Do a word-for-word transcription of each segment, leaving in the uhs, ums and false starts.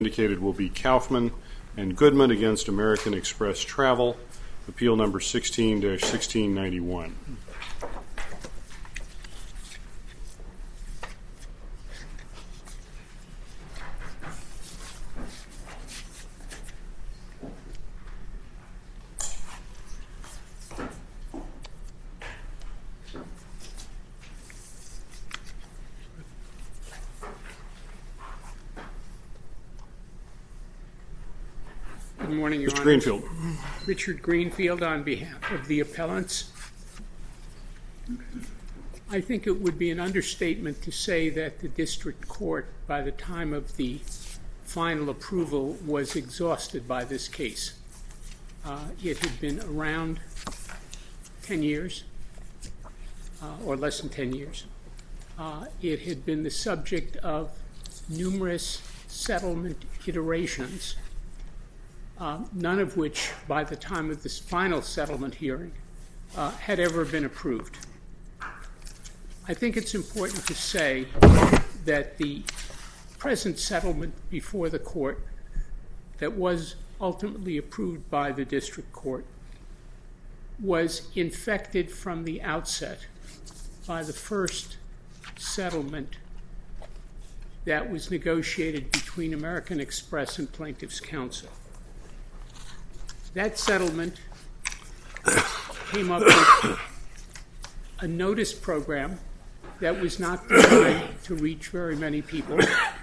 Indicated will be Kaufman and Goodman against American Express Travel, appeal number sixteen dash sixteen ninety-one. Good morning, Your Mister Honor. Greenfield. Richard Greenfield on behalf of the appellants. I think it would be an understatement to say that the district court, by the time of the final approval, was exhausted by this case. Uh, it had been around ten years, uh, or less than ten years. Uh, it had been the subject of numerous settlement iterations, Uh, none of which, by the time of this final settlement hearing, uh, had ever been approved. I think it's important to say that the present settlement before the court that was ultimately approved by the district court was infected from the outset by the first settlement that was negotiated between American Express and Plaintiffs' Counsel. That settlement came up with a notice program that was not designed to reach very many people.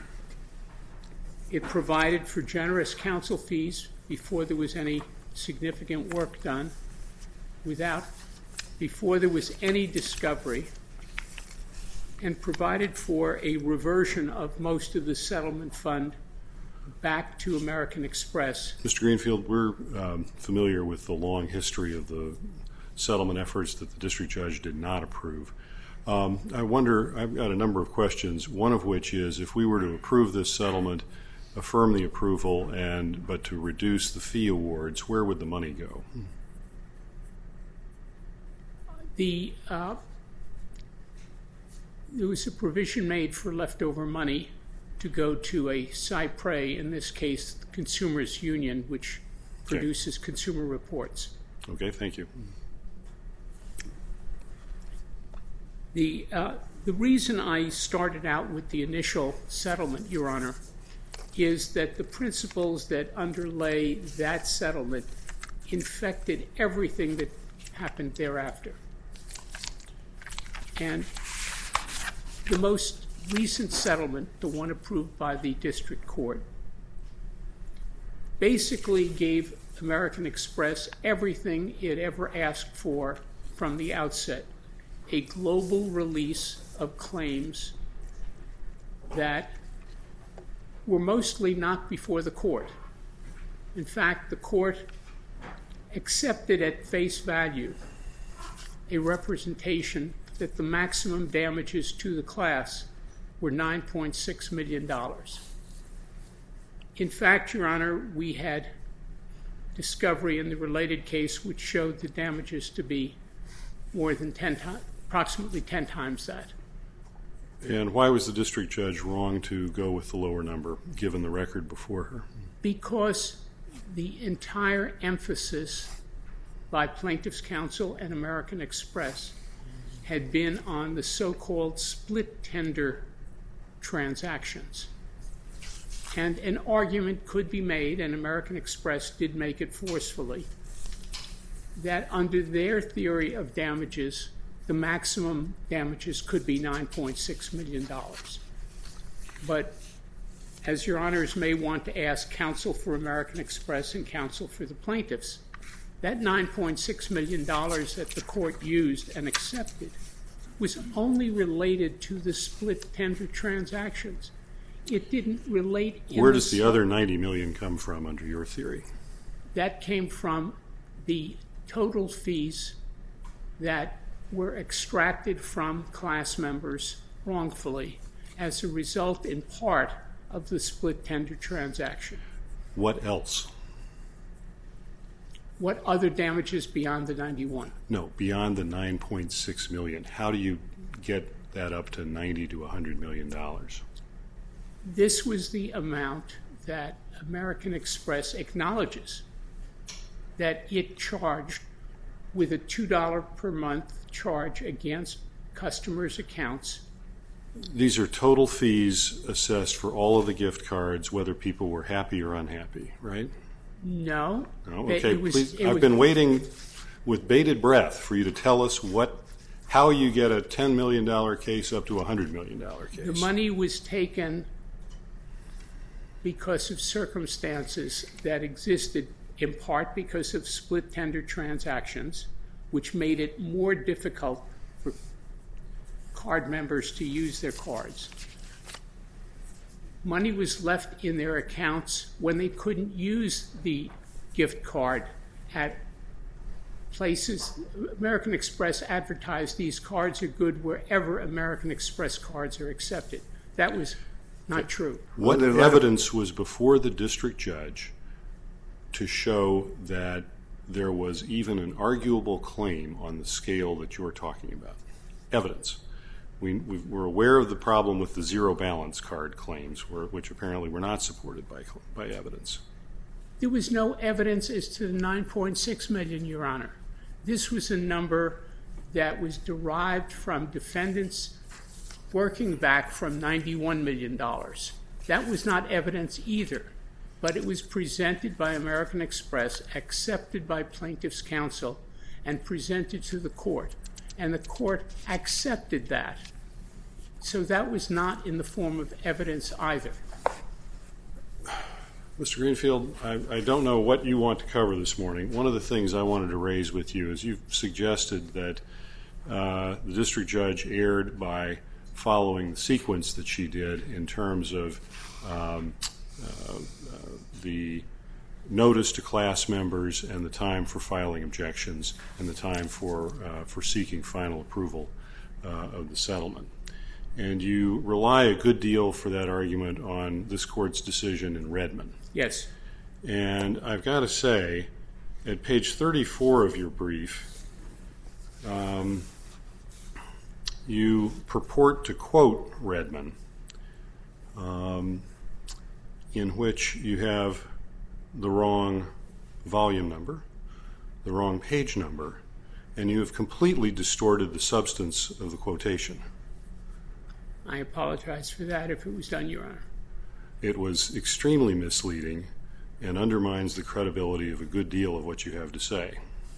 It provided for generous counsel fees before there was any significant work done, without, before there was any discovery, and provided for a reversion of most of the settlement fund back to American Express. Mister Greenfield, we're um, familiar with the long history of the settlement efforts that the district judge did not approve. Um, I wonder, I've got a number of questions, one of which is if we were to approve this settlement, affirm the approval, and but to reduce the fee awards, where would the money go? The, uh, there was a provision made for leftover money to go to a CyPRAE, in this case, the Consumers Union, which produces okay. consumer reports. Okay, thank you. The, uh, the reason I started out with the initial settlement, Your Honor, is that the principles that underlay that settlement infected everything that happened thereafter. And the most recent settlement, the one approved by the district court, basically gave American Express everything it ever asked for from the outset: a global release of claims that were mostly not before the court. In fact, the court accepted at face value a representation that the maximum damages to the class were nine point six million dollars. In fact, Your Honor, we had discovery in the related case which showed the damages to be more than ten times, approximately ten times that. And why was the district judge wrong to go with the lower number, given the record before her? Because the entire emphasis by Plaintiffs' Counsel and American Express had been on the so-called split tender transactions. And an argument could be made, and American Express did make it forcefully, that under their theory of damages, the maximum damages could be nine point six million dollars. But as Your Honors may want to ask counsel for American Express and counsel for the plaintiffs, that nine point six million dollars that the court used and accepted was only related to the split tender transactions. It didn't relate. Where does the other ninety million dollars come from under your theory? That came from the total fees that were extracted from class members wrongfully as a result, in part, of the split tender transaction. What else? What other damages beyond the ninety-one? No, beyond the nine point six million dollars. How do you get that up to ninety to one hundred million dollars? This was the amount that American Express acknowledges that it charged with a two dollars per month charge against customers' accounts. These are total fees assessed for all of the gift cards, whether people were happy or unhappy, right? No. No? Okay, it was, please. it I've was, been waiting with bated breath for you to tell us what, how you get a ten million dollars case up to a one hundred million dollars case. The money was taken because of circumstances that existed, in part because of split tender transactions, which made it more difficult for card members to use their cards. Money was left in their accounts when they couldn't use the gift card at places. American Express advertised these cards are good wherever American Express cards are accepted. That was not true. What evidence was before the district judge to show that there was even an arguable claim on the scale that you're talking about? Evidence. We, we, we're aware of the problem with the zero balance card claims, were, which apparently were not supported by, by evidence. There was no evidence as to the nine point six million dollars, Your Honor. This was a number that was derived from defendants working back from ninety-one million dollars. That was not evidence either, but it was presented by American Express, accepted by plaintiff's counsel, and presented to the court. And the court accepted that. So that was not in the form of evidence either. Mister Greenfield, I, I don't know what you want to cover this morning. One of the things I wanted to raise with you is you've suggested that uh, the district judge erred by following the sequence that she did in terms of um, uh, uh, the notice to class members and the time for filing objections and the time for uh, for seeking final approval uh, of the settlement. And you rely a good deal for that argument on this court's decision in Redmond. Yes. And I've got to say, at page thirty-four of your brief, um, you purport to quote Redmond, um, in which you have the wrong volume number, the wrong page number, and you have completely distorted the substance of the quotation. I apologize for that if it was done, Your Honor. It was extremely misleading and undermines the credibility of a good deal of what you have to say.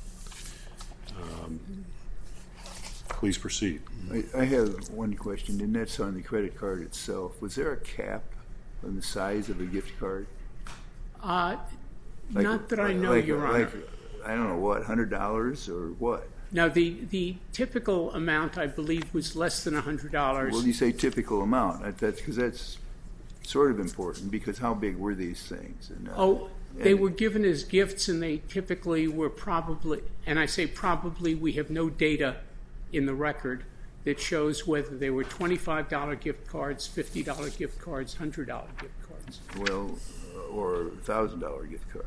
Um, please proceed. I, I have one question, and that's on the credit card itself. Was there a cap on the size of a gift card? Uh, Like- not that I know, like- Your Honor. like, I don't know what, one hundred dollars or what? Now, the, the typical amount, I believe, was less than one hundred dollars. Well, you say typical amount. That- That's because that's sort of important, because how big were these things? And, uh, Oh, they and- were given as gifts, and they typically were probably, and I say probably, we have no data in the record that shows whether they were twenty-five dollar gift cards, fifty dollar gift cards, one hundred dollar gift cards. Well, uh, or a one thousand dollar gift card.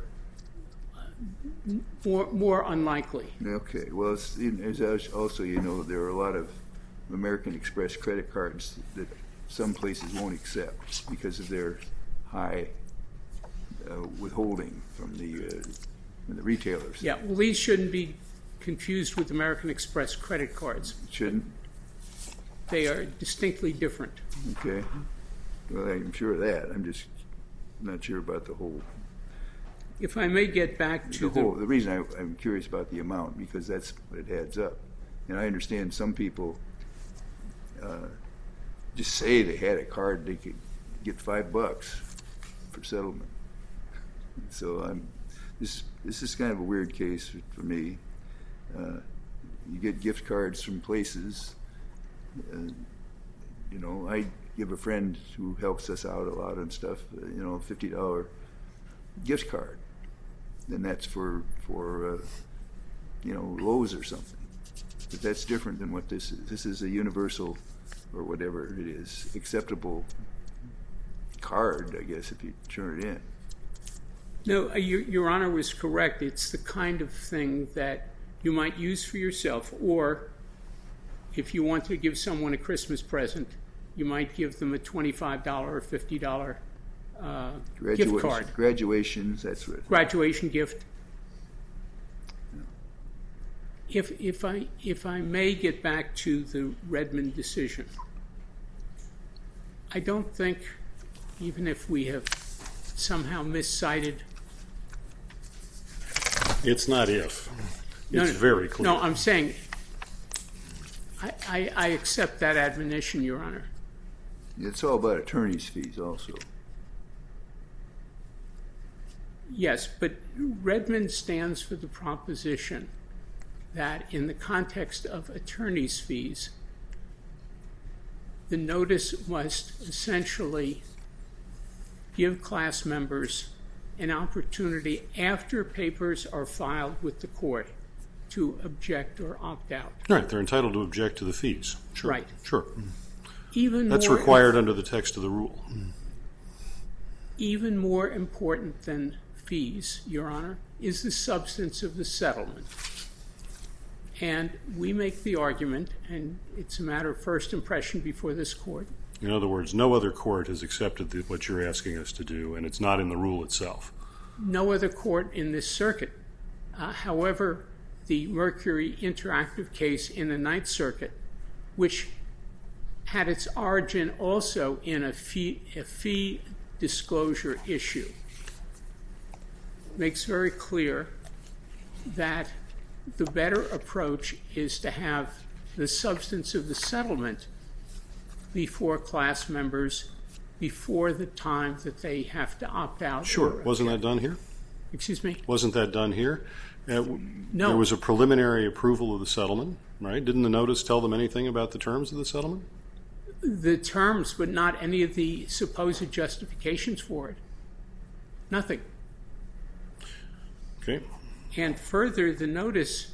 More, more unlikely. Okay. Well, it's, it's also, you know, there are a lot of American Express credit cards that some places won't accept because of their high uh, withholding from the uh, from the retailers. Yeah, well, these shouldn't be confused with American Express credit cards. Shouldn't? They are distinctly different. Okay. Well, I'm sure of that. I'm just not sure about the whole. If I may get back to The the, whole. The reason I, I'm curious about the amount, because that's what it adds up. And I understand some people uh, just say they had a card they could get five bucks for settlement. So I'm. This this is kind of a weird case for me. Uh, you get gift cards from places. Uh, you know, I give a friend who helps us out a lot and stuff. Uh, you know, a fifty dollar gift card, and that's for for uh, you know, Lowe's or something. But that's different than what this is. This is a universal, or whatever it is, acceptable card, I guess, if you turn it in. No, uh, your, your Honor was correct. It's the kind of thing that you might use for yourself, or if you want to give someone a Christmas present, you might give them a twenty-five dollar or fifty dollar uh, Gradua- gift card. Graduations, that's what. Graduation gift. If, if, I, if I may get back to the Redmond decision, I don't think, even if we have somehow miscited. It's not if. No, It's no, very clear. No, I'm saying I, I, I accept that admonition, Your Honor. It's all about attorney's fees also. Yes, but Redmond stands for the proposition that in the context of attorney's fees, the notice must essentially give class members an opportunity after papers are filed with the court to object or opt out. Right, they're entitled to object to the fees. Sure. Right. Sure. Even That's more, required under the text of the rule. Even more important than fees, Your Honor, is the substance of the settlement. And we make the argument, and it's a matter of first impression before this court. In other words, no other court has accepted the, what you're asking us to do, and it's not in the rule itself. No other court in this circuit. Uh, however, the Mercury Interactive case in the Ninth Circuit, which had its origin also in a fee, a fee disclosure issue, makes very clear that the better approach is to have the substance of the settlement before class members, before the time that they have to opt out. Sure. Wasn't that done here? Excuse me? Wasn't that done here? Uh, No. There was a preliminary approval of the settlement, right? Didn't the notice tell them anything about the terms of the settlement? The terms, but not any of the supposed justifications for it. Nothing. Okay. And further, the notice.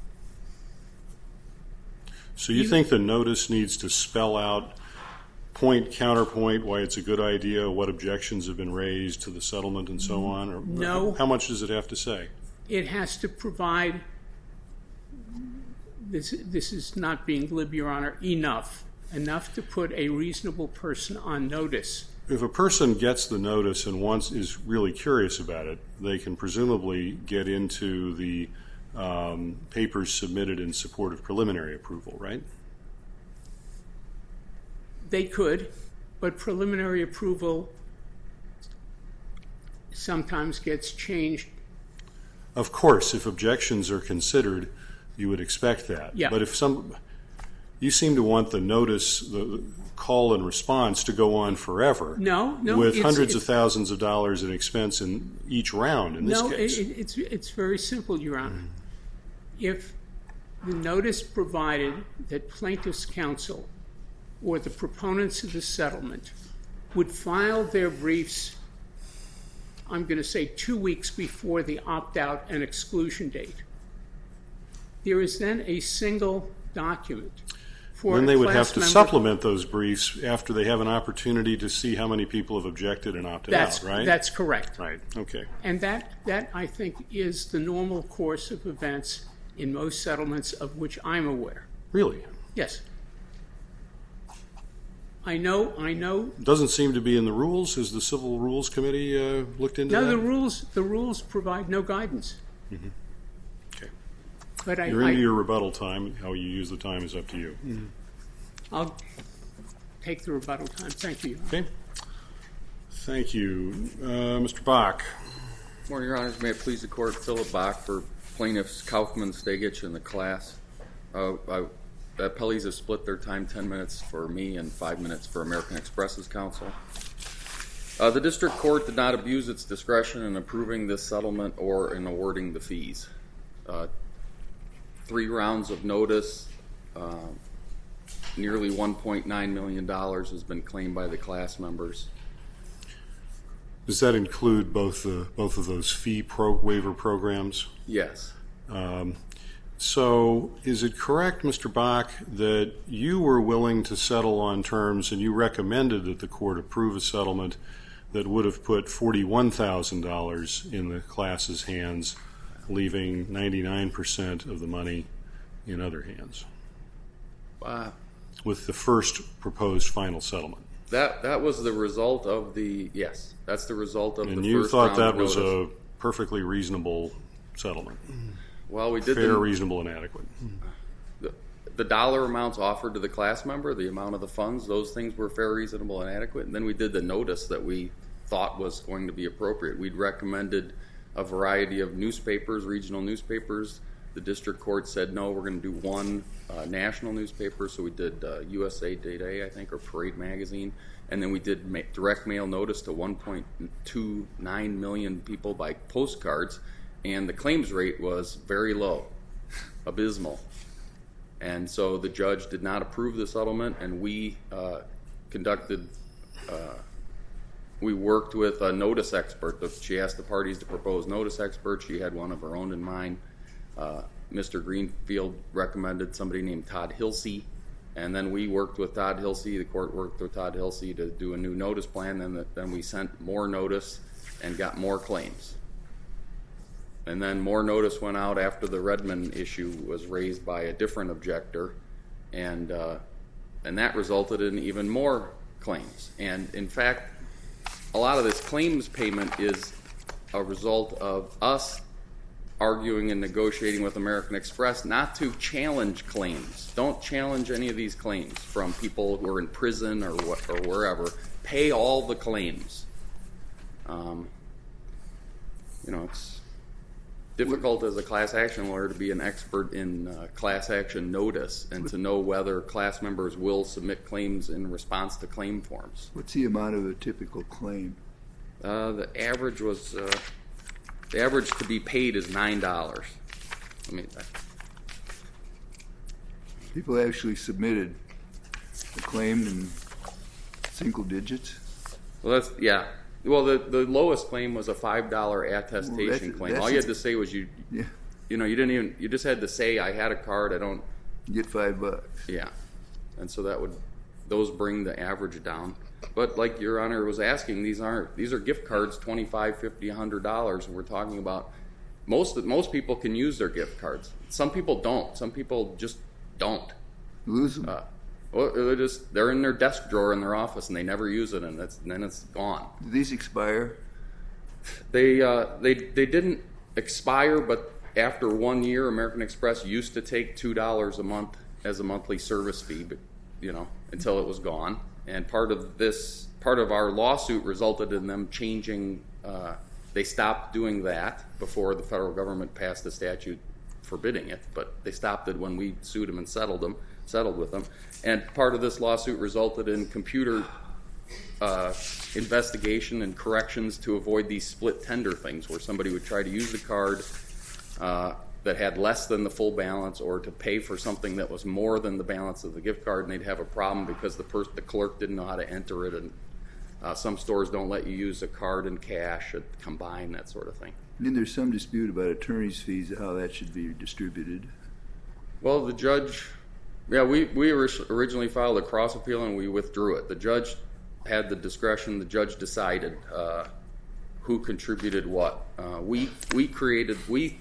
So you You- think the notice needs to spell out point, counterpoint, why it's a good idea, what objections have been raised to the settlement and so on? Or No. How much does it have to say? It has to provide, this, this is not being glib, Your Honor, enough. Enough to put a reasonable person on notice. If a person gets the notice and wants is really curious about it, they can presumably get into the um, papers submitted in support of preliminary approval, right? They could, but preliminary approval sometimes gets changed. Of course, if objections are considered, you would expect that. Yeah. But if some, you seem to want the notice, the call and response to go on forever. No, no. With it's- hundreds it's- of thousands of dollars in expense in each round in this No, case. it, it's, it's very simple, Your Honor. If the notice provided that plaintiff's counsel or the proponents of the settlement would file their briefs, I'm going to say two weeks before the opt-out and exclusion date, there is then a single document for Then a they would class have to member. supplement those briefs after they have an opportunity to see how many people have objected and opted That's, out, right? that's correct. Right, okay. And that, that, I think, is the normal course of events in most settlements of which I'm aware. Really? Yes. I know, I know. Doesn't seem to be in the rules. Has the Civil Rules Committee uh, looked into No, that? the rules, the rules provide no guidance. Mm-hmm. Okay. But I, You're I, into your rebuttal time. How you use the time is up to you. I'll take the rebuttal time. Thank you. Okay. Thank you. Uh, Mister Bach. Morning, Your Honors. May it please the Court, Philip Bach for plaintiffs Kaufman, Stegich, and the class. Uh, I, the appellees have split their time, ten minutes for me and five minutes for American Express's counsel. Uh, the district court did not abuse its discretion in approving this settlement or in awarding the fees. Uh, three rounds of notice, uh, nearly one point nine million dollars has been claimed by the class members. Does that include both the both of those fee pro waiver programs? Yes. Um, so is it correct, Mister Bach, that you were willing to settle on terms and you recommended that the court approve a settlement that would have put forty-one thousand dollars in the class's hands, leaving ninety-nine percent of the money in other hands, Uh, with the first proposed final settlement? That that was the result of the yes. That's the result of and the And you first thought round that of was notice. a perfectly reasonable settlement? Well, we did Fair, the, reasonable, and adequate. the the dollar amounts offered to the class member, the amount of the funds, those things were fair, reasonable, and adequate. And then we did the notice that we thought was going to be appropriate. We'd recommended a variety of newspapers, regional newspapers. The district court said, no, we're going to do one uh, national newspaper. So we did uh, U S A Today, I think, or Parade Magazine. And then we did ma- direct mail notice to one point two nine million people by postcards. And the claims rate was very low, abysmal. And so the judge did not approve the settlement, and we uh, conducted, uh, we worked with a notice expert. She asked the parties to propose notice experts. She had one of her own in mind. Uh, Mister Greenfield recommended somebody named Todd Hilsey, and then we worked with Todd Hilsey. The court worked with Todd Hilsey to do a new notice plan, and then, then we sent more notice and got more claims. And then more notice went out after the Redmond issue was raised by a different objector, and uh, and that resulted in even more claims. And in fact, a lot of this claims payment is a result of us arguing and negotiating with American Express not to challenge claims. Don't challenge any of these claims from people who are in prison or what, or wherever. Pay all the claims. Um, you know, it's difficult as a class action lawyer to be an expert in uh, class action notice and to know whether class members will submit claims in response to claim forms. What's the amount of a typical claim? Uh, the average was, uh, the average to be paid is nine dollars. I mean, People actually submitted a claim in single digits? well, that's, yeah. Well, the, the lowest claim was a five dollar attestation Well, that's- claim. that's All you had a- to say was you, Yeah, you know, you didn't even, you just had to say, I had a card, I don't, you get five bucks. yeah. And so that would, those bring the average down. But like Your Honor was asking, these aren't, these are gift cards, twenty-five, fifty, a hundred dollars, and we're talking about, most, most people can use their gift cards. Some people don't. Some people just don't. Lose them. Uh, well, they're just, they're in their desk drawer in their office and they never use it, and, that's, and then it's gone. Do these expire? They, uh, they, they didn't expire, but after one year, American Express used to take two dollars a month as a monthly service fee, but, you know, until it was gone. And part of this, part of our lawsuit resulted in them changing, uh, they stopped doing that before the federal government passed the statute forbidding it, but they stopped it when we sued them and settled them, settled with them. And part of this lawsuit resulted in computer uh, investigation and corrections to avoid these split tender things where somebody would try to use the card uh, that had less than the full balance or to pay for something that was more than the balance of the gift card, and they'd have a problem because the, pers- the clerk didn't know how to enter it, and uh, some stores don't let you use a card and cash, and combine, that sort of thing. And then there's some dispute about attorney's fees, how that should be distributed. Well, the judge, yeah, we, we originally filed a cross appeal and we withdrew it. The judge had the discretion, the judge decided uh, who contributed what. Uh, we we created, we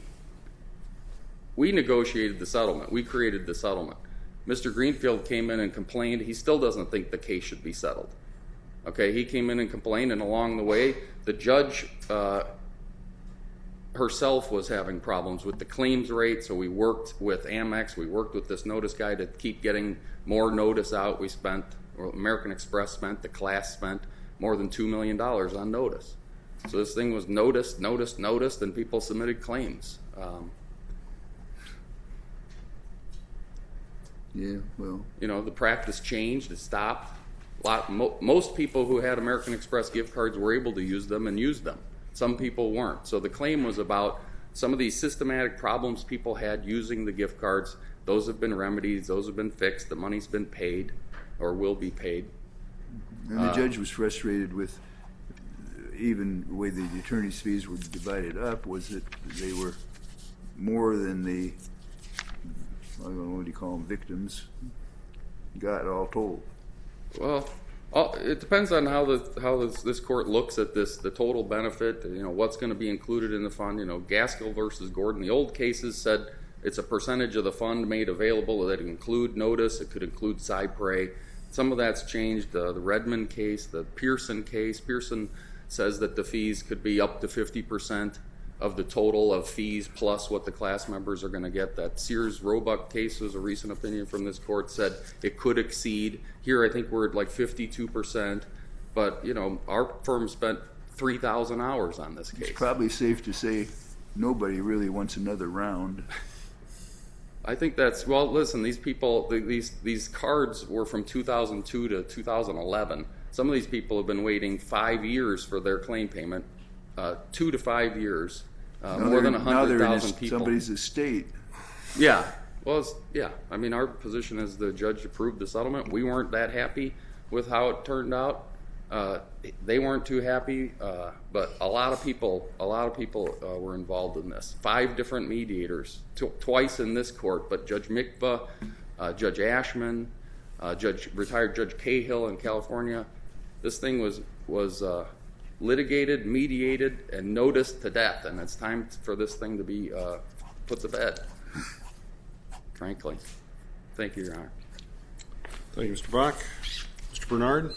we negotiated the settlement. We created the settlement. Mister Greenfield came in and complained. He still doesn't think the case should be settled. Okay, he came in and complained, and along the way, the judge uh, herself was having problems with the claims rate, so we worked with Amex, we worked with this notice guy to keep getting more notice out. We spent, or American Express spent, the class spent more than two million dollars on notice. So this thing was noticed, noticed, noticed, and people submitted claims. Um, Yeah, well, you know, the practice changed, it stopped. A lot, mo- most people who had American Express gift cards were able to use them and used them. Some people weren't. So the claim was about some of these systematic problems people had using the gift cards. Those have been remedied, those have been fixed, the money's been paid or will be paid. and the judge was frustrated with even the way the attorney's fees were divided up, was that they were more than the, I don't know, what do you call them, victims, got all told. Well, all, it depends on how the how this, this court looks at this, the total benefit. You know, what's going to be included in the fund. You know, Gaskell versus Gordon. The old cases said it's a percentage of the fund made available that include notice. It could include Cypre. some of that's changed. Uh, the Redmond case, the Pearson case. Pearson says that the fees could be up to fifty percent of the total of fees plus what the class members are going to get. That Sears Roebuck case was a recent opinion from this court, said it could exceed. Here I think we're at like fifty-two percent, but you know our firm spent three thousand hours on this case. It's probably safe to say nobody really wants another round. I think that's, well, listen, these people, these these cards were from two thousand two to two thousand eleven. Some of these people have been waiting five years for their claim payment, uh, two to five years. Uh, more than one hundred thousand people. Somebody's estate. Yeah. Well, it's, yeah. I mean, our position is the judge approved the settlement. We weren't that happy with how it turned out. Uh, they weren't too happy, uh, but a lot of people, a lot of people uh, were involved in this. Five different mediators, tw- twice in this court, but Judge Mikva, uh, Judge Ashman, uh, Judge retired Judge Cahill in California. This thing was was. Uh, litigated, mediated, and noticed to death, and it's time for this thing to be uh, put to bed, frankly. Thank you, Your Honor. Thank you, Mister Bach. Mister Bernard?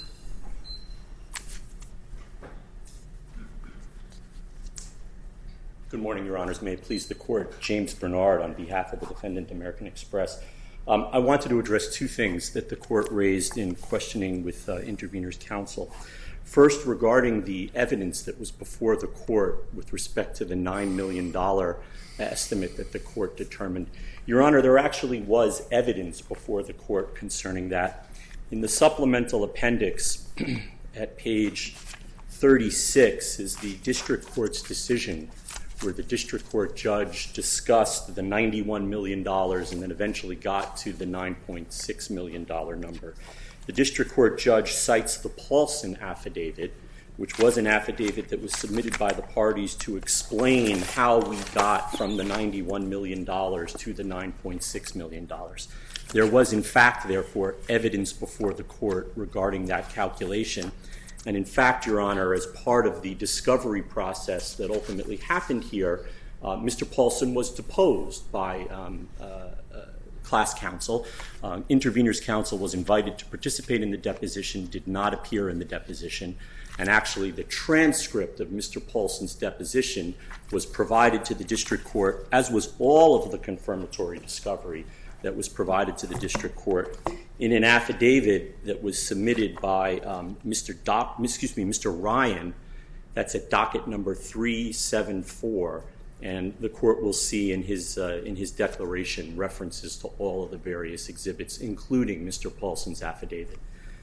Good morning, Your Honors. May it please the Court. James Bernard on behalf of the defendant, American Express. Um, I wanted to address two things that the Court raised in questioning with uh, intervener's counsel. First, regarding the evidence that was before the court with respect to the nine million dollars estimate that the court determined. Your Honor, there actually was evidence before the court concerning that. In the supplemental appendix at page thirty-six is the district court's decision where the district court judge discussed the ninety-one million dollars and then eventually got to the nine point six million dollars number. The district court judge cites the Paulson affidavit, which was an affidavit that was submitted by the parties to explain how we got from the ninety-one million dollars to the nine point six million dollars. There was, in fact, therefore, evidence before the court regarding that calculation. And in fact, Your Honor, as part of the discovery process that ultimately happened here, uh, Mister Paulson was deposed by um, uh, uh, class counsel. Um, intervener's counsel was invited to participate in the deposition, did not appear in the deposition, and actually the transcript of Mister Paulson's deposition was provided to the district court, as was all of the confirmatory discovery that was provided to the district court in an affidavit that was submitted by um, Mister Doc, excuse me, Mister Ryan. That's at docket number three seventy-four. And the court will see in his uh, in his declaration references to all of the various exhibits, including Mister Paulson's affidavit.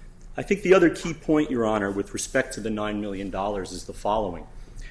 I think the other key point, Your Honor, with respect to the nine million dollars is the following.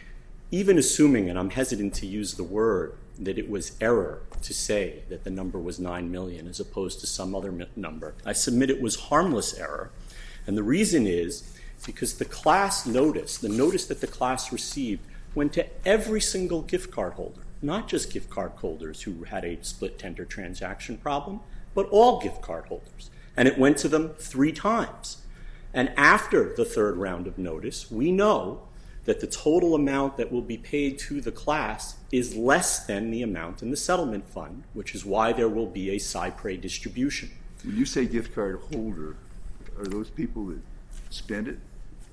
Even assuming, and I'm hesitant to use the word, that it was error to say that the number was nine million dollars as opposed to some other number, I submit it was harmless error. And the reason is because the class notice, the notice that the class received, went to every single gift card holder, not just gift card holders who had a split tender transaction problem, but all gift card holders. And it went to them three times. And after the third round of notice, we know that the total amount that will be paid to the class is less than the amount in the settlement fund, which is why there will be a Cypre distribution. When you say gift card holder, are those people that spend it?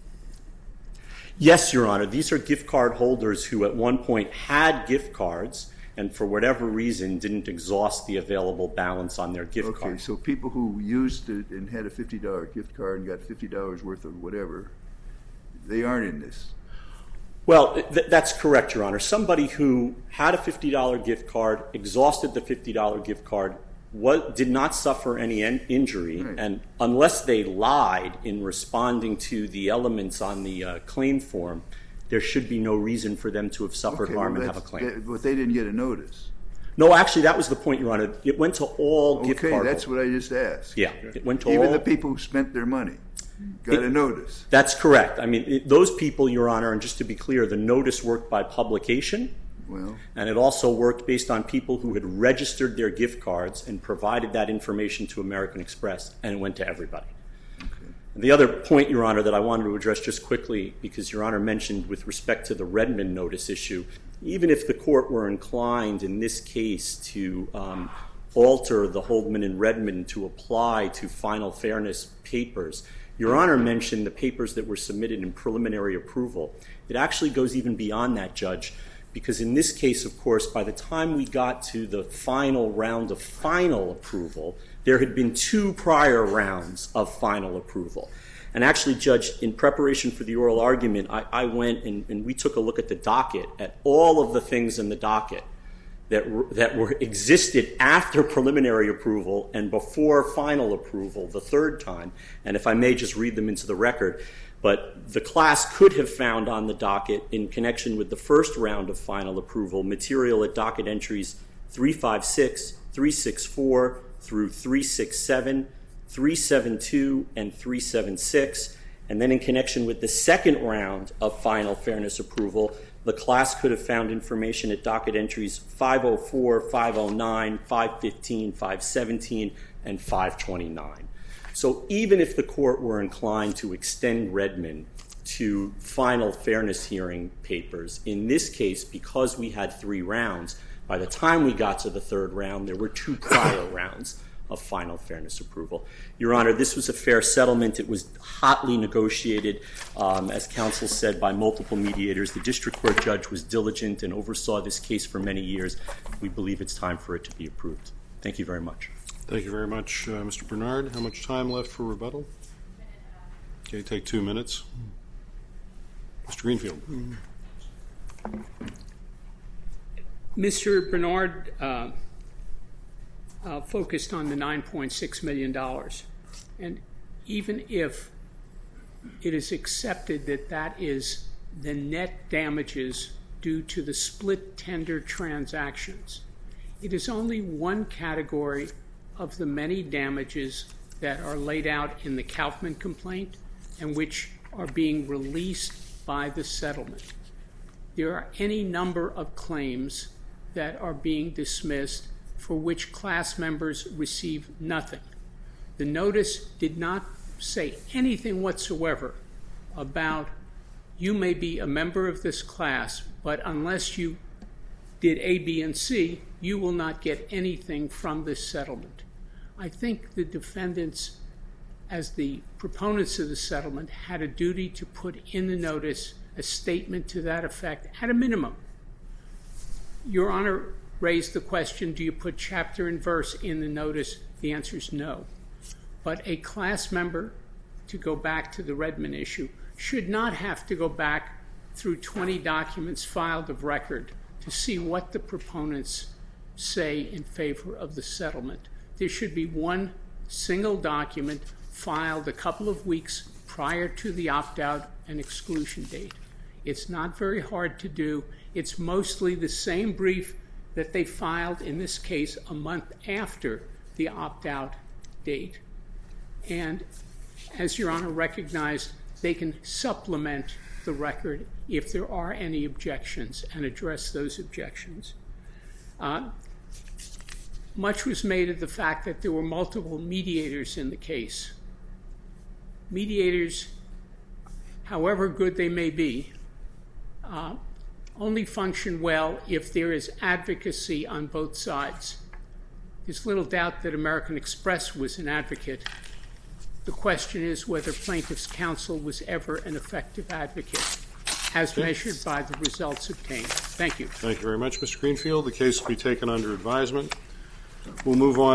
Yes, Your Honor. These are gift card holders who at one point had gift cards and for whatever reason didn't exhaust the available balance on their gift okay, card. Okay, so people who used it and had a fifty dollars gift card and got fifty dollars worth of whatever, they aren't in this. Well, th- that's correct, Your Honor. Somebody who had a fifty dollars gift card, exhausted the fifty dollars gift card, what, did not suffer any en- injury, right. And unless they lied in responding to the elements on the uh, claim form, there should be no reason for them to have suffered okay, harm well, and have a claim. That, but they didn't get a notice. No, actually, that was the point, Your Honor. It went to all okay, gift card that's holders. what I just asked. Yeah, it went to Even all. the people who spent their money got It, a notice. That's correct. I mean, it, those people, Your Honor, and just to be clear, the notice worked by publication. Well, and it also worked based on people who had registered their gift cards and provided that information to American Express, and it went to everybody. okay. The other point, Your Honor, that I wanted to address just quickly, because Your Honor mentioned with respect to the Redmond notice issue, even if the court were inclined in this case to um, alter the Holdman and Redmond to apply to final fairness papers. Your Honor mentioned the papers that were submitted in preliminary approval. It actually goes even beyond that, Judge, because in this case, of course, by the time we got to the final round of final approval, there had been two prior rounds of final approval. And actually, Judge, in preparation for the oral argument, I, I went and, and we took a look at the docket, at all of the things in the docket that were, that were existed after preliminary approval and before final approval the third time. And if I may just read them into the record, but the class could have found on the docket in connection with the first round of final approval material at docket entries three fifty-six, three sixty-four through three sixty-seven, three seventy-two, and three seventy-six. And then in connection with the second round of final fairness approval, the class could have found information at docket entries five oh four, five oh nine, five fifteen, five seventeen, and five twenty-nine. So even if the court were inclined to extend Redmond to final fairness hearing papers, in this case, because we had three rounds, by the time we got to the third round, there were two prior rounds of final fairness approval. Your Honor, this was a fair settlement. It was hotly negotiated, um, as counsel said, by multiple mediators. The district court judge was diligent and oversaw this case for many years. We believe it's time for it to be approved. Thank you very much. Thank you very much, uh, Mister Bernard. How much time left for rebuttal? Okay, take two minutes. Mister Greenfield. Mister Bernard uh, uh, focused on the nine point six million dollars. And even if it is accepted that that is the net damages due to the split tender transactions, it is only one category of the many damages that are laid out in the Kaufman complaint and which are being released by the settlement. There are any number of claims that are being dismissed for which class members receive nothing. The notice did not say anything whatsoever about you may be a member of this class, but unless you did A, B, and C, you will not get anything from this settlement. I think the defendants, as the proponents of the settlement, had a duty to put in the notice a statement to that effect at a minimum. Your Honor raised the question, do you put chapter and verse in the notice? The answer is no. But a class member, to go back to the Redmond issue, should not have to go back through twenty documents filed of record to see what the proponents say in favor of the settlement. There should be one single document filed a couple of weeks prior to the opt-out and exclusion date. It's not very hard to do. It's mostly the same brief that they filed, in this case, a month after the opt-out date. And as Your Honor recognized, they can supplement the record if there are any objections and address those objections. Uh, much was made of the fact that there were multiple mediators in the case. Mediators, however good they may be, uh, only function well if there is advocacy on both sides. There's little doubt that American Express was an advocate. The question is whether plaintiff's counsel was ever an effective advocate, as measured by the results obtained. Thank you. Thank you very much, Mister Greenfield. The case will be taken under advisement. We'll move on.